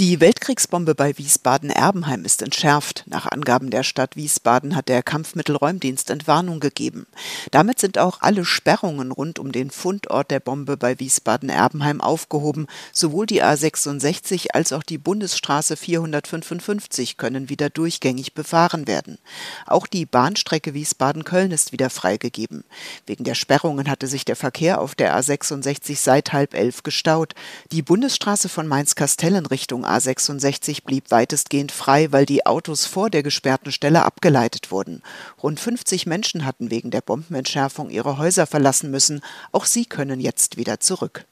Die Weltkriegsbombe bei Wiesbaden-Erbenheim ist entschärft. Nach Angaben der Stadt Wiesbaden hat der Kampfmittelräumdienst Entwarnung gegeben. Damit sind auch alle Sperrungen rund um den Fundort der Bombe bei Wiesbaden-Erbenheim aufgehoben. Sowohl die A66 als auch die Bundesstraße 455 können wieder durchgängig befahren werden. Auch die Bahnstrecke Wiesbaden-Köln ist wieder freigegeben. Wegen der Sperrungen hatte sich der Verkehr auf der A66 seit 10:30 gestaut. Die Bundesstraße von Mainz-Kastell in Richtung A66 blieb weitestgehend frei, weil die Autos vor der gesperrten Stelle abgeleitet wurden. Rund 50 Menschen hatten wegen der Bombenentschärfung ihre Häuser verlassen müssen. Auch sie können jetzt wieder zurück.